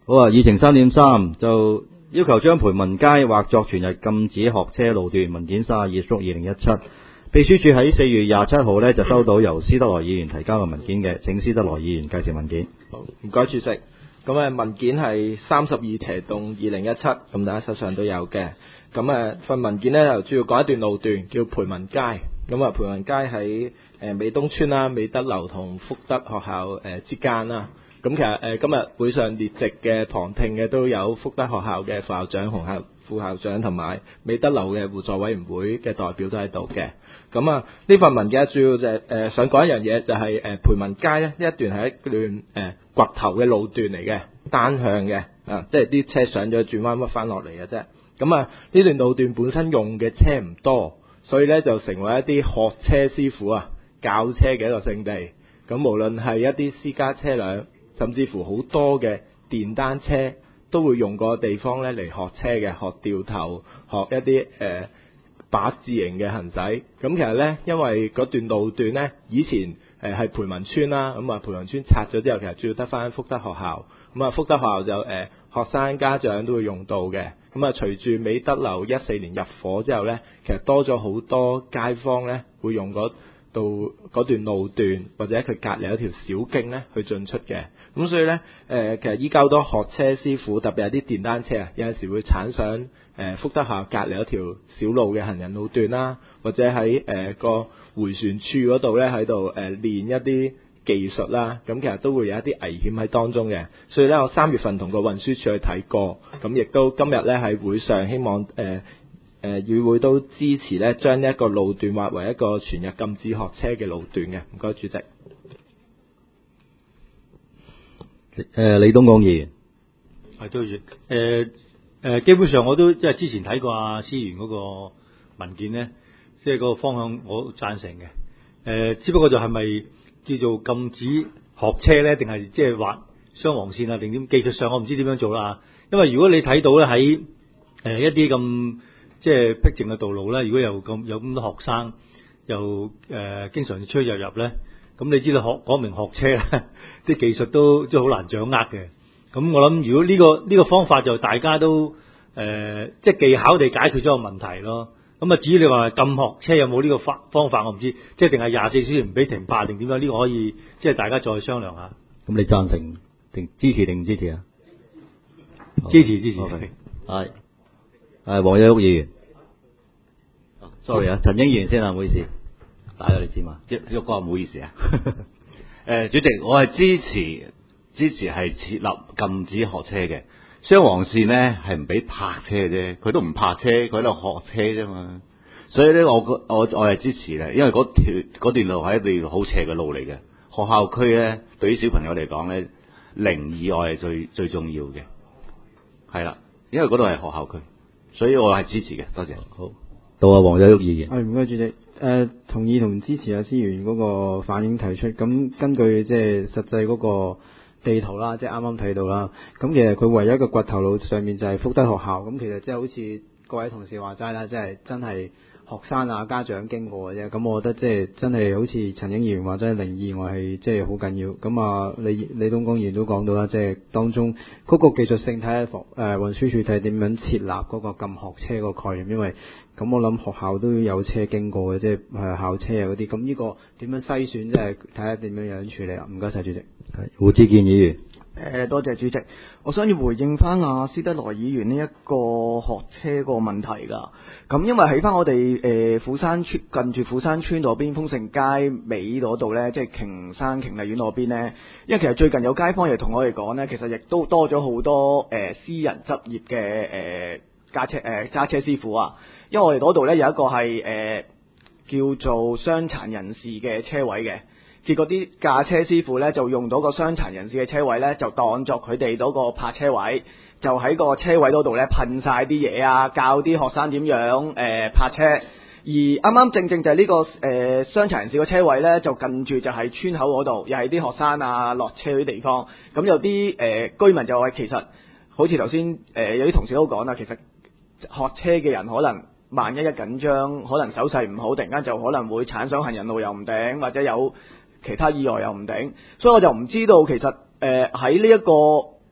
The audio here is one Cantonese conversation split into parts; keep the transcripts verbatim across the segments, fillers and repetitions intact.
好啊，議程三點三就要求將培民街劃作全日禁止學車路段，文件三十二屬二零一七。秘書處喺四月廿七號呢就收到由施德來議員提交嘅文件嘅，請施德來議員介紹文件。 好，唔該主席。咁誒文件係三十二斜洞二零一七，咁大家手上都有嘅。咁誒份文件呢，就主要講一段路段叫培民街。咁啊培民街喺誒美東村啦、美德樓同福德學校誒之間啦。咁其實誒今日會上列席嘅旁聽嘅都有福德學校嘅副校長、紅校副校長同埋美德樓嘅互助委員會嘅代表都喺度嘅。咁啊呢份文件主要就係誒想講一樣嘢，就係誒培民街咧呢一段係一段誒掘頭嘅路段嚟嘅，單向嘅啊，即係啲車上咗轉彎屈翻落嚟嘅啫。咁啊呢段路段本身用嘅車唔多，所以咧就成為一啲學車師傅啊教車嘅一個聖地。咁無論係一啲私家車輛，甚至乎好多嘅電單車都會用個地方咧嚟學車嘅，學掉頭，學一啲誒把字形嘅行駛。咁其實咧，因為嗰段路段咧，以前誒係培民村啦，咁啊培民村拆咗之後，其實主要得翻福德學校。咁啊福德學校就誒、呃、學生家長都會用到嘅。咁啊隨住美德樓一四年入伙之後咧，其實多咗好多街坊咧會用嗰到嗰段路段或者佢隔離有條小徑咧去進出嘅。咁所以咧誒、呃、其實依家好多學車師傅，特別係啲電單車啊，有陣時會鏟上誒、呃、福德學校隔離有條小路嘅行人路段啦，或者喺誒、呃、個迴旋處嗰度咧喺度誒練一啲技術啦。咁其實都會有一啲危險喺當中嘅。所以咧我三月份同個運輸署去睇過，咁亦都今日咧喺會上希望誒。呃誒議會都支持咧，將呢一個路段劃為一個全日禁止學車嘅路段嘅。唔該，主席。 誒，李東港議員。 係對住。誒誒，基本上我都即係之前睇過阿司員嗰個文件咧，即係嗰個方向我贊成嘅。誒、呃，只不過就係咪叫做禁止學車咧，定係即係畫雙黃線啊？定點技術上我唔知點樣做啦。因為如果你睇到咧喺誒一啲咁即係僻靜嘅道路咧，如果有咁有咁多學生又誒、呃、經常出入入咧，咁你知道學講明學車咧，啲技術都即係好難掌握嘅。咁我諗如果呢、這個呢、這個方法就大家都誒、呃、即係技巧地解決咗個問題咯。咁啊至於你話禁學車有冇呢個方方法，我唔知，即係定係廿四小時唔俾停泊定點樣？呢、這個可以即係大家再商量下。 咁你贊成定支持定唔支持啊？ 支持支持。 係係黃有旭議員。sorry 啊，陳英議員先啊，唔好意思，打咗你字嘛， 旭旭哥唔好意思啊。誒，主席，我係支持支持係設立禁止學車嘅，雙黃線呢係唔俾泊車嘅啫，佢都唔泊車，佢喺度學車啫嘛。所以咧，我我我係支持嘅，因為嗰條段路係一條好斜嘅路嚟嘅。學校區咧，對於小朋友嚟講咧，零意外係最最重要嘅，係啦，因為嗰度係學校區，所以我係支持嘅。多謝。 好。到啊，黃有旭議員。 係唔該，主席。誒、呃，同意同支持阿司員嗰個反映提出。咁根據即係實際嗰個地圖啦，即係啱啱睇到啦。咁其實佢唯一一個掘頭路上面就係福德學校。咁其實即係好似各位同事話齋啦，即係真係學生啊家長經過嘅啫。咁我覺得即係真係好似陳英議員話齋，零意外係即係好緊要。咁啊，李李東江議員都講到啦，即係當中嗰個技術性睇下誒運輸署睇點樣設立嗰個禁學車個概念，因為咁我諗學校都有車經過嘅，即係誒校車啊嗰啲。咁呢個點樣篩選，即係睇下點樣樣處理啊？唔該晒主席。 係胡志健議員。 誒，多謝主席。我想要回應翻阿施德來議員呢一個學車個問題㗎。咁因為喺翻我哋誒虎山村近住虎山村嗰邊豐盛街尾嗰度咧，即係瓊山瓊麗苑嗰邊咧，因為其實最近有街坊亦同我哋講咧，其實亦都多咗好多誒、呃、私人執業嘅誒駕車誒揸車師傅啊。因為我哋嗰度咧有一個係誒、呃、叫做傷殘人士嘅車位嘅。結果啲駕車師傅咧就用到個傷殘人士嘅車位咧，就當作佢哋嗰個泊車位，就喺個車位嗰度咧噴晒啲嘢啊，教啲學生點樣誒、呃、泊車。而啱啱正正就係呢、這個誒傷殘人士嘅車位咧，就近住就係村口嗰度，又係啲學生啊落車嗰啲地方。咁有啲誒、呃、居民就話其實好似頭先誒有啲同事都講啦，其實學車嘅人可能萬一一緊張，可能手勢唔好，突然間就可能會鏟上行人路又唔定，或者有其他意外又唔定，所以我就唔知道其實誒喺呢一個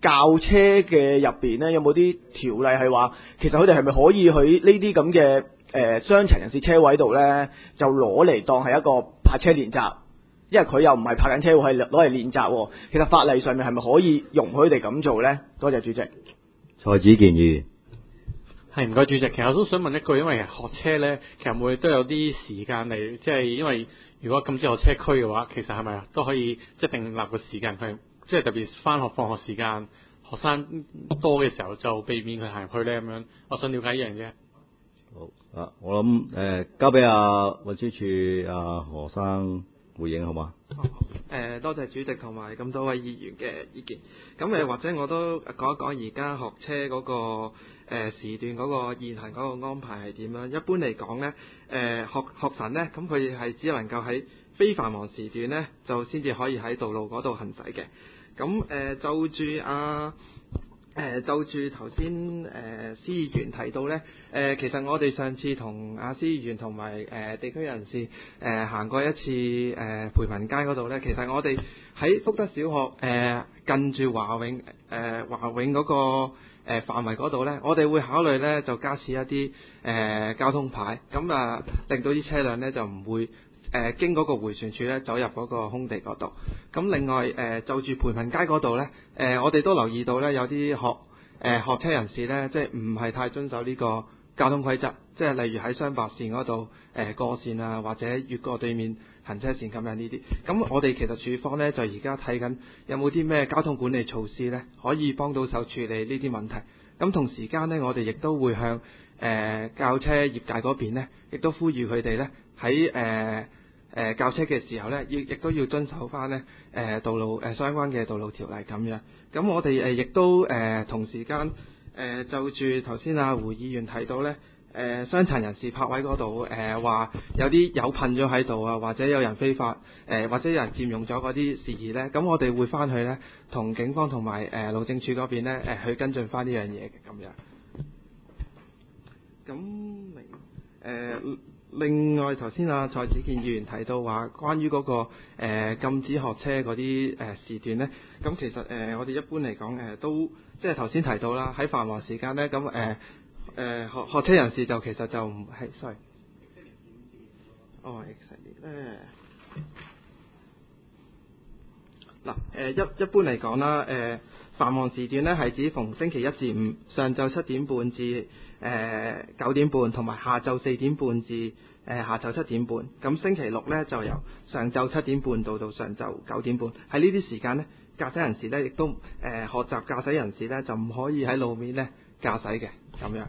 教車嘅入邊咧，有冇啲條例係話，其實佢哋係咪可以去呢啲咁嘅誒傷殘人士車位度咧，就攞嚟當係一個泊車練習？因為佢又唔係泊緊車喎，係攞嚟練習喎。其實法例上面係咪可以容許佢哋咁做咧？多謝主席。 蔡子健議員。 係唔該主席，其實我都想問一句，因為學車咧，其實每都有啲時間嚟，即係因為如果禁止學車區嘅話，其實係咪都可以即係定立個時間去，即係特別返學放學時間，學生多嘅時候就避免佢行入去咧咁樣。我想了解一樣啫。 好啊，我諗誒、呃、交俾阿運輸署阿何生回應好嗎？ 誒、呃，多謝主席同埋咁多位議員嘅意見。咁誒、呃，或者我都講一講而家學車嗰、那個誒、呃、時段嗰個現行嗰個安排係點樣？一般嚟講咧，誒、呃、學學神咧，咁佢係只能夠喺非繁忙時段咧，就先至可以喺道路嗰度行駛嘅。咁誒、呃，就住啊。誒、呃、就住頭先誒司議員提到咧，誒、呃、其實我哋上次同阿司議員同埋誒地區人士誒、呃、行過一次誒、呃、培民街嗰度咧，其實我哋喺福德小學誒、呃、近住華永誒、呃、華永嗰、那個誒、呃、範圍嗰度咧，我哋會考慮咧就加設一啲誒、呃、交通牌，咁啊令到啲車輛咧就唔會。誒、呃、經嗰個迴旋處咧走入嗰個空地嗰度，咁另外誒、呃、就住培民街嗰度咧，誒、呃、我哋都留意到咧有啲學誒、呃、學車人士咧，即係唔係太遵守呢個交通規則，即係例如喺雙白線嗰度誒過線啊，或者越過對面行車線咁樣呢啲。咁我哋其實處方咧就而家睇緊有冇啲咩交通管理措施咧，可以幫到手處理呢啲問題。咁同時間咧，我哋亦都會向誒、呃、教車業界嗰邊咧，亦都呼籲佢哋咧喺誒。誒、呃、教車嘅時候咧，亦亦都要遵守翻咧誒道路誒、呃、相關嘅道路條例咁樣。咁我哋誒亦都誒、呃、同時間誒、呃、就住頭先阿胡議員提到咧誒傷殘人士泊位嗰度誒話有啲有噴咗喺度啊，或者有人非法誒、呃、或者有人佔用咗嗰啲事宜咧，咁我哋會翻去咧同警方同埋誒路政署嗰邊咧誒去跟進翻呢樣嘢嘅咁樣。咁明誒。呃另外，頭先阿蔡子健議員提到話，關於嗰、那個、呃、禁止學車嗰啲誒時段咧，咁其實誒、呃、我哋一般嚟講誒都即係頭先提到啦，喺繁忙時間咧，咁誒誒學學車人士就其實就唔係，sorry，哦 exactly 咧，嗱誒一一般嚟講啦，誒、呃、繁忙時段咧係指逢星期一至五上晝七點半至誒九點半，同埋下晝四點半至誒、呃、下晝七點半。咁星期六咧就由上晝七點半到到上晝九點半。喺呢啲時間咧，駕駛人士咧亦都誒、呃、學習駕駛人士咧就唔可以喺路面咧駕駛嘅咁樣。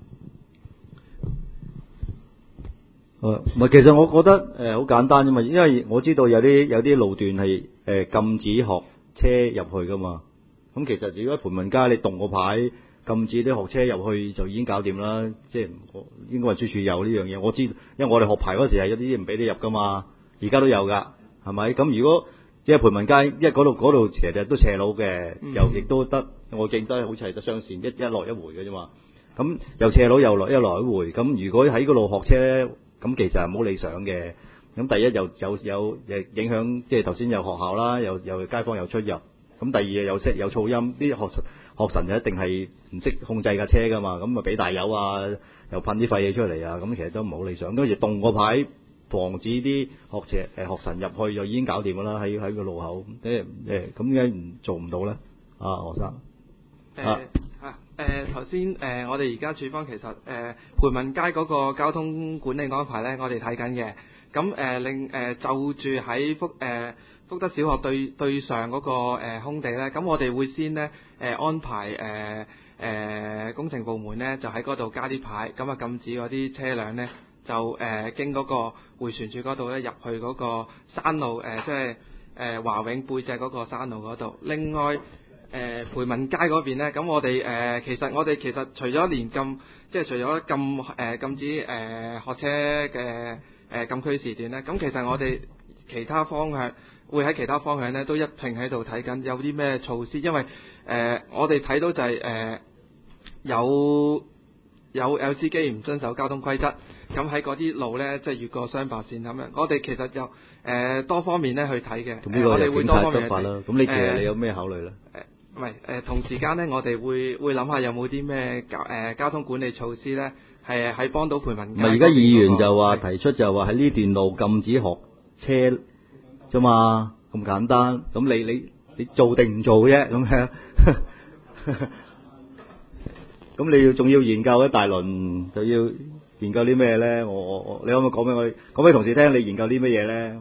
誒，唔係，其實我覺得誒好、呃、簡單啫嘛，因為我知道有啲有啲路段係誒、呃、禁止學車入去噶嘛。咁其實如果培民街你動個牌，禁止啲學車入去就已經搞掂啦，即係應該運輸署有呢樣嘢。我知，因為我哋學牌嗰時係有啲唔俾你入噶嘛，而家都有噶，係咪？咁如果即係培民街，因為嗰度嗰度其實都斜路嘅，又亦都得，我記得好似係得雙線，一一來一回嘅啫嘛。咁又斜路又來一來一回，咁如果喺嗰度學車，咁其實係冇理想嘅。咁第一又有有誒影響，即係頭先有學校啦，又又街坊又出入。咁第二又識有噪音，啲學學神就一定係唔識控制架車噶嘛，咁啊俾大油啊，又噴啲廢氣出嚟啊，咁其實都唔好理想。跟住動個牌防止啲學者誒學神入去就已經搞掂噶啦，喺喺個路口誒誒咁點解唔做唔到咧？啊，何生誒啊誒頭先誒我哋而家處方其實誒、呃、培民街嗰個交通管理安排咧，我哋睇緊嘅。咁誒另誒就住喺福誒、呃、福德小學對對上嗰、那個、呃、空地咧，咁我哋會先咧誒、呃、安排誒誒、呃呃、工程部門咧就喺嗰度加啲牌，咁啊禁止嗰啲車輛咧就誒、呃、經嗰個迴旋處嗰度咧入去嗰個山路誒、呃、即係誒華永背脊嗰個山路嗰度。另外誒、呃、培民街嗰邊咧，咁我哋誒、呃、其實我哋其實除咗連禁，即係除咗禁誒、呃、禁止誒、呃、學車嘅。誒、呃、禁區時段咧，咁其實我哋其他方向會喺其他方向咧都一併喺度睇緊有啲咩措施，因為誒、呃、我哋睇到就係、是、誒、呃、有有有司機唔遵守交通規則，咁喺嗰啲路咧即係越過雙白線咁樣，我哋其實有誒、呃、多方面咧去睇嘅。 咁呢個係警察執法啦。咁、呃、你其實你有咩考慮咧？誒、呃、 唔係誒同時間咧，我哋會會諗下有冇啲咩交誒交通管理措施咧，係喺幫到培民街。 唔係而家議員就話提出就話喺呢段路禁止學車啫嘛，咁簡單。咁你你你做定唔做啫？咁樣，咁你要仲要研究一大輪，就要研究啲咩咧？我我我，你可唔可以講俾我哋講俾同事聽？你研究啲乜嘢咧？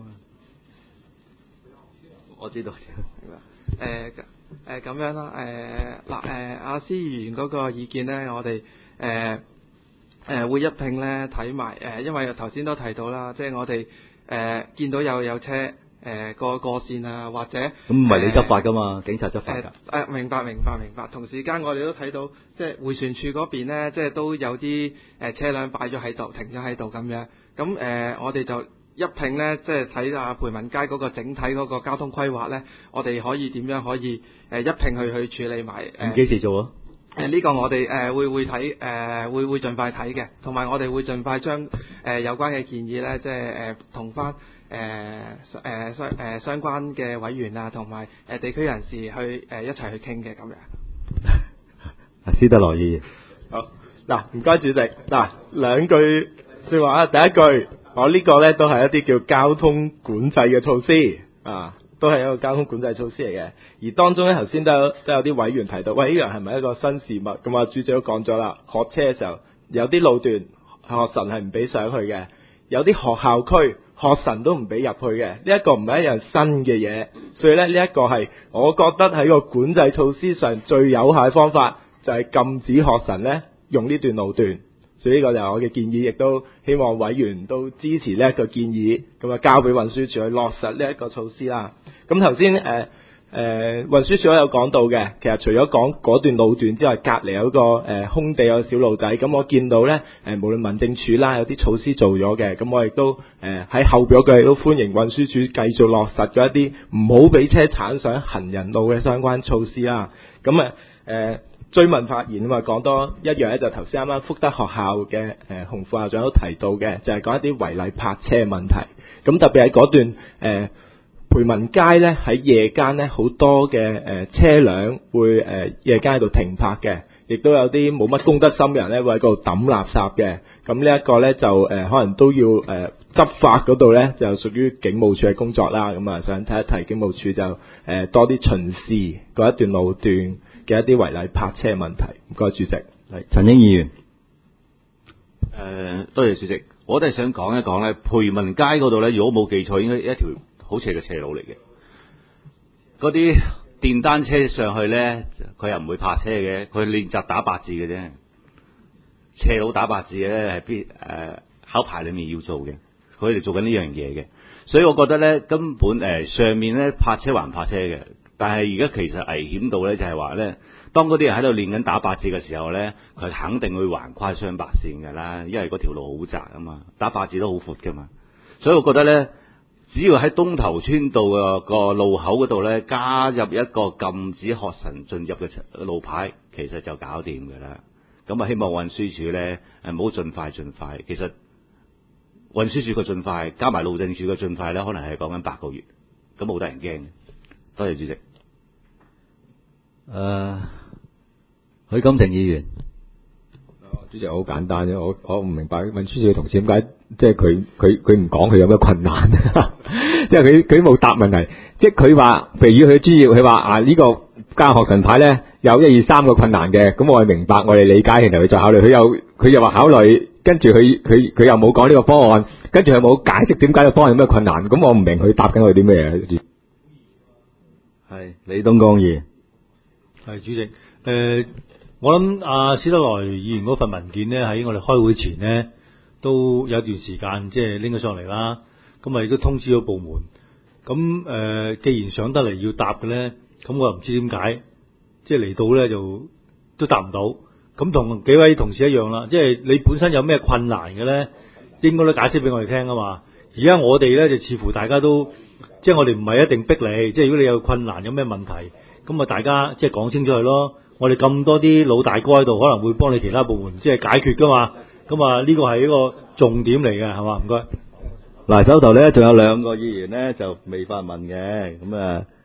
我知道。 誒誒咁樣啦，誒嗱誒阿司議員嗰個意見咧，我哋誒誒會一併咧睇埋誒，因為頭先都提到啦，即係我哋誒、呃、見到有有車誒、呃、過過線啊，或者咁唔係你執法噶嘛，警察執法㗎。 誒、呃、明白明白明白。同時間我哋都睇到，即係迴旋處嗰邊咧，即係都有啲誒車輛擺咗喺度，停咗喺度咁樣。咁誒、呃、我哋就一併咧，即係睇下培民街嗰個整體嗰個交通規劃咧，我哋可以點樣可以誒、呃、一併去去處理埋誒。 咁幾時做啊？ 誒呢、呃這個我哋誒、呃、會會睇誒、呃、會會盡快睇嘅，同埋我哋會盡快將誒、呃、有關嘅建議咧，即係誒同翻誒誒相誒相關嘅委員啊，同埋誒地區人士去誒、呃、一齊去傾嘅咁樣。 施德來議員， 好嗱，唔該主席嗱，兩句説話啊，第一句我呢個咧都係一啲叫交通管制嘅措施啊。都係一個交通管制措施嚟嘅，而當中咧頭先都有都有啲委員提到，喂，呢樣係咪一個新事物？咁啊，主席都講咗啦，學車嘅時候有啲路段學神係唔俾上去嘅，有啲學校區學神都唔俾入去嘅，呢一個唔係一樣新嘅嘢，所以咧呢一個係我覺得喺個管制措施上最有效嘅方法，就係禁止學神咧用呢段路段。所以呢個就係我嘅建議，亦都希望委員都支持呢一個建議，咁啊交俾運輸署去落實呢一個措施啦。咁頭先誒誒運輸署都有講到嘅，其實除咗講嗰段路段之外，隔離有個誒、呃、空地有小路仔，咁我見到咧誒、呃、無論民政處啦，有啲措施做咗嘅，咁我亦都誒喺、呃、後邊嗰句亦都歡迎運輸署繼續落實咗一啲唔好俾車鏟上行人路嘅相關措施啦。咁啊誒。追問發言啊嘛，講多一樣咧，就頭先啱啱福德學校嘅誒洪副校長都提到嘅，就係、是、講一啲違例泊車問題。咁特別係嗰段誒、呃、培民街咧，喺夜間咧好多嘅誒、呃、車輛會誒、呃、夜間喺度停泊嘅，亦都有啲冇乜公德心嘅人咧會喺嗰度抌垃圾嘅。咁呢一個咧就誒、呃、可能都要誒、呃、執法嗰度咧就屬於警務處嘅工作啦。咁啊想提一提警務處就誒、呃、多啲巡視嗰一段路段嘅一啲違例泊車問題，唔該主席。 係陳英議員。 誒、呃，多謝主席。我都係想講一講咧，培民街嗰度咧，如果冇記錯，應該一條好斜嘅斜路嚟嘅。嗰啲電單車上去咧，佢又唔會泊車嘅，佢練習打八字嘅啫。斜路打八字咧係必誒、呃、考牌裡面要做嘅，佢哋做緊呢樣嘢嘅。所以我覺得咧，根本誒、呃、上面咧泊車還泊車嘅。但係而家其實危險到咧，就係話咧，當嗰啲人喺度練緊打八字嘅時候咧，佢肯定會橫跨雙白線㗎啦，因為嗰條路好窄啊嘛，打八字都好闊㗎嘛，所以我覺得咧，只要喺東頭村道嘅個路口嗰度咧，加入一個禁止學神進入嘅路牌，其實就搞掂㗎啦。咁啊，希望運輸署咧誒唔好盡快盡快，其實運輸署嘅盡快加埋路政署嘅盡快咧，可能係講緊八個月，咁冇得人驚。多謝主席。 誒、呃，許金城議員， 主席好簡單啫，我我唔明白運輸署嘅同事點解即係佢佢佢唔講佢有咩困難，即係佢佢冇答問題，即係佢話，譬如佢專業，佢話啊呢、這個加學神牌咧有一二三個困難嘅，咁我係明白，我哋理解，然後佢再考慮，佢又佢又話考慮，跟住佢佢佢又冇講呢個方案，跟住佢冇解釋點解個方案有咩困難，咁我唔明佢答緊我哋啲咩。 係李東江議員。 係主席，誒、呃，我諗阿施德來議員嗰份文件咧，喺我哋開會前咧，都有一段時間即係拎咗上嚟啦。咁啊，亦都通知咗部門。咁誒、呃，既然上得嚟要答嘅咧，咁我又唔知點解，即係嚟到咧就都答唔到。咁同幾位同事一樣啦，即係你本身有咩困難嘅咧，應該都解釋俾我哋聽啊嘛。而家我哋咧就似乎大家都，即係我哋唔係一定逼你，即係如果你有困難有咩問題。咁啊，大家即係講清楚佢咯。我哋咁多啲老大哥喺度，可能會幫你其他部門即係解決噶嘛。咁啊，呢個係一個重點嚟嘅，係嘛？唔該。 嗱，手頭咧仲有兩個議員咧就未發問嘅，咁啊，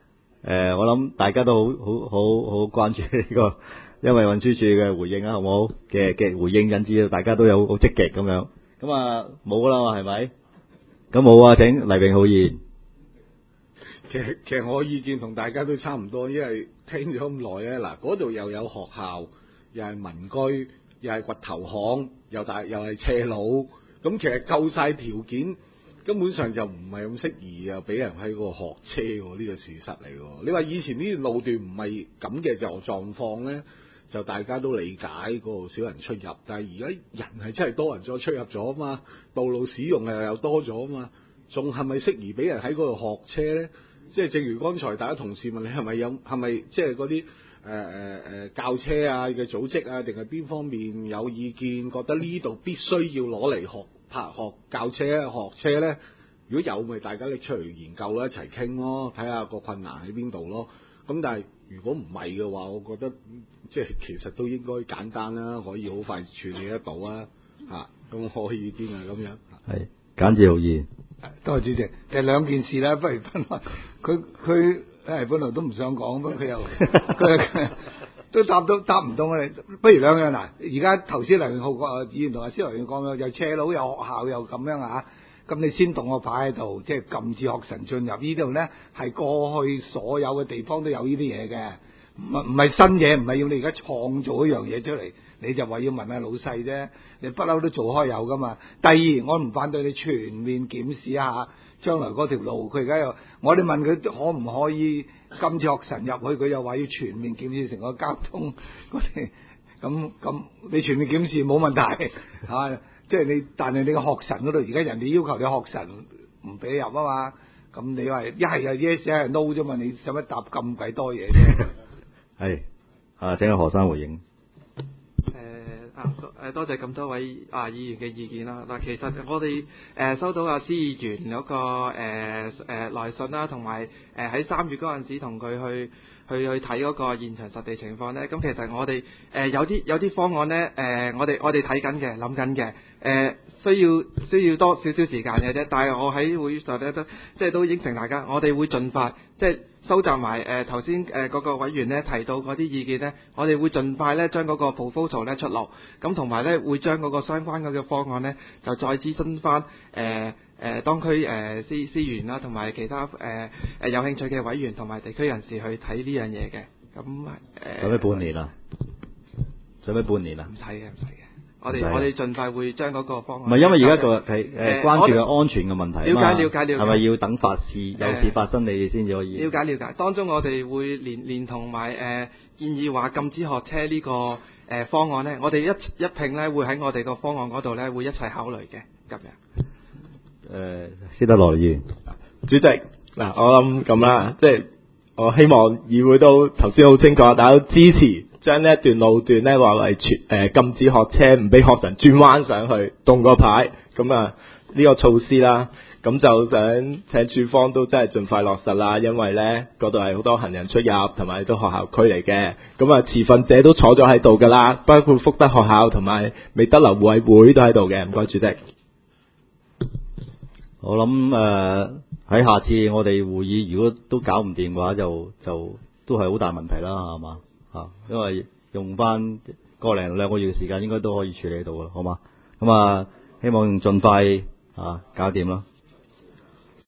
呃，我諗大家都好好好好關注呢、這個，因為運輸署嘅回應啊，好唔好嘅嘅回應引致到大家都有好積極咁樣。咁啊冇啦嘛，係咪？咁冇啊，請黎永浩議員。 其實其實我意見同大家都差唔多，因為聽咗咁耐咧，嗱嗰度又有學校，又係民居，又係掘頭巷，又大又係斜路，咁其實夠晒條件，根本上就唔係咁適宜啊，俾人喺個學車喎，呢個事實嚟喎。你話以前呢啲路段唔係咁嘅就狀況咧，就大家都理解個少人出入，但係而家人係真係多人再出入咗啊嘛，道路使用係又多咗啊嘛，仲係咪適宜俾人喺嗰度學車咧？即係正如剛才大家同事問你係咪有係咪即係嗰啲誒誒誒教車啊嘅組織啊，定係邊方面有意見，覺得呢度必須要攞嚟學拍學教車學車咧？如果有咪大家拎出嚟研究啦，一齊傾咯，睇下個困難喺邊度咯。咁但係如果唔係嘅話，我覺得即係其實都應該簡單啦，可以好快處理得到啊嚇。咁我意見係咁樣。 係簡志豪議員。 多謝主席。其實兩件事啦，不如分開。佢佢誒本來都唔想講，不過佢又佢都答到答唔到我哋。不如兩樣嗱，而家頭先梁永浩個議員同阿司徒議員講嘅，又斜路又學校又咁樣啊。咁你先動個牌喺度，即係禁止學神進入呢度咧，係過去所有嘅地方都有呢啲嘢嘅，唔係唔係新嘢，唔係要你而家創造一樣嘢出嚟，你就話要問下老細啫，你不嬲都做開有噶嘛。第二，我唔反對你全面檢視一下將來嗰條路，佢而家又我哋問佢可唔可以禁止學神入去，佢又話要全面檢視成個交通嗰啲，咁咁你全面檢視冇問題嚇。即係你，但係你個學神嗰度，而家人哋要求你學神唔俾你入啊嘛，咁你話一係就 yes 一係 no 啫嘛，你使乜答咁鬼多嘢啫？ 係啊，請何生回應。 誒啊誒，多謝咁多位啊議員嘅意見啦。嗱，其實我哋誒、呃、收到阿司議員嗰個誒誒來信啦，同埋誒喺三月嗰陣時同佢去。去去睇嗰個現場實地情況咧，咁其實我哋誒、呃、有啲有啲方案咧，誒、呃、我哋我哋睇緊嘅，諗緊嘅，誒、呃、需要需要多少少時間嘅啫。但係我喺會上咧都即係都應承大家，我哋會盡快即係收集埋誒頭先誒嗰個委員咧提到嗰啲意見咧，我哋會盡快咧將嗰個 proposal 咧出爐，咁同埋咧會將嗰個相關嗰個方案咧就再諮詢翻誒。呃誒、呃、當區誒司司員啦，同埋其他誒誒、呃、有興趣嘅委員同埋地區人士去睇呢樣嘢嘅，咁誒。 使咩半年啊？使咩半年啊？ 唔使嘅，唔使嘅。我哋我哋盡快會將嗰個方案。唔係因為而家個係誒關注嘅安全嘅問題啊嘛。 了解了解了解。 係咪要等法事有事發生，你哋先至可以？ 了解了解。當中我哋會連連同埋誒建議話禁止學車呢個誒方案咧，我哋一一併咧會喺我哋個方案嗰度咧會一齊考慮嘅，咁樣。 誒，施德來議員， 主席嗱，我諗咁啦，即係我希望議會都頭先好清楚，大家都支持將呢一段路段咧話為全誒、呃、禁止學車，唔俾學神轉彎上去，動個牌，咁啊呢個措施啦，咁就想請處方都真係盡快落實啦，因為咧嗰度係好多行人出入，同埋都學校區嚟嘅，咁啊持份者都坐咗喺度噶啦，包括福德學校同埋美德樓互委會都喺度嘅，唔該主席。 我諗誒喺下次我哋會議如果都搞唔掂嘅話，就就都係好大問題啦，係嘛嚇？因為用翻個零兩個月嘅時間，應該都可以處理到嘅，好嘛？咁啊，希望盡快啊搞掂啦。